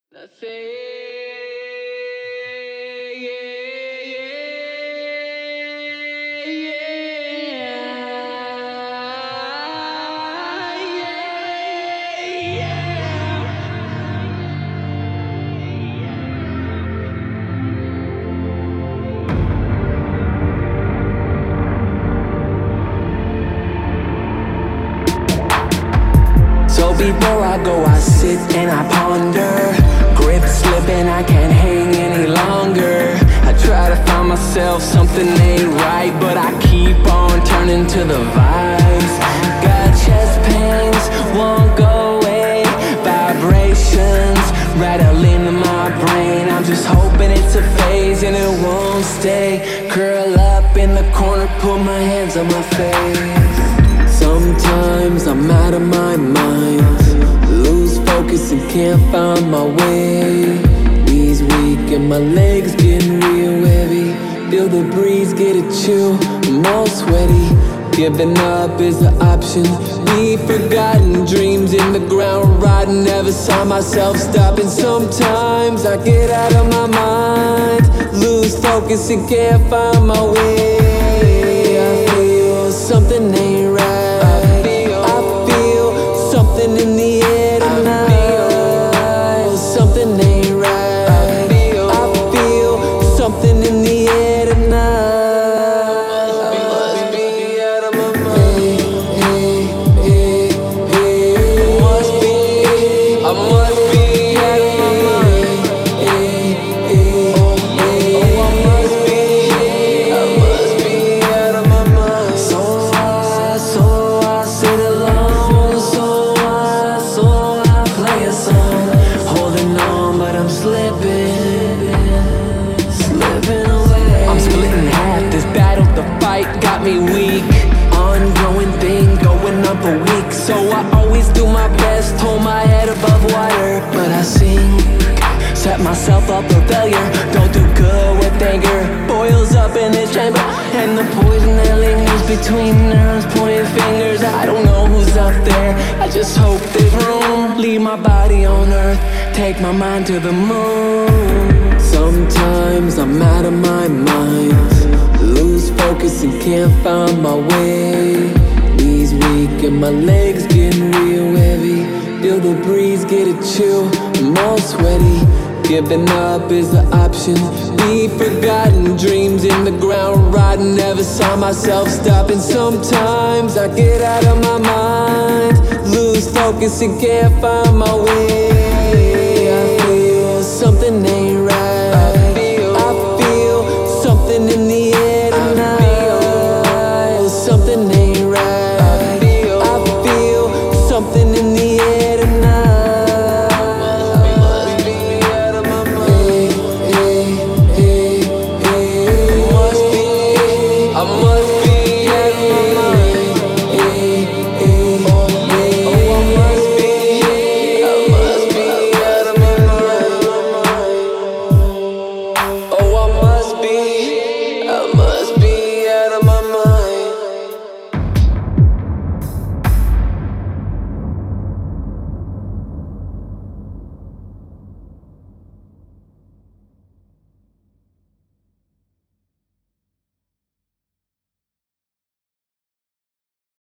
So before I go, I sit and I ponder. Grip slipping, I can't hang any longer. I try to find myself, something ain't right, but I keep on turning to the vibes. Got chest pains, won't go away. Vibrations rattling in my brain. I'm just hoping it's a phase and it won't stay. Curl up in the corner, put my hands on my face. Sometimes I'm out of my mind, lose focus and can't find my way. Knees weak and my legs getting real heavy. Feel the breeze, get a chill, I'm all sweaty. Giving up is the option. Be forgotten, dreams in the ground rotten. Never saw myself stopping. Sometimes I get out of my mind, lose focus and can't find my way. I feel something ain't right. Something in the air tonight. Something ain't right. I feel something in the air tonight. Must be out of my mind. I must be out of my mind. I must be out of my mind. So I sit alone. Holding on, but I'm slipping away. I'm split in half, this battle, the fight got me weak. Ongoing thing, going on for weeks. So I always do my best, hold my head above water. But I sink, set myself up for failure. Don't do good with anger, boils up in this chamber. And the poison that lingers between nerves, pointing fingers. I don't know who's up there, I just hope there's room. Leave my body on earth, take my mind to the moon. Sometimes I'm out of my mind, lose focus and can't find my way. Knees weak and my legs getting real heavy. Feel the breeze, get a chill, I'm all sweaty. Giving up is the option. Be forgotten, dreams in the ground rotten. Never saw myself stopping. Sometimes I get out of my mind, lose focus and can't find my way.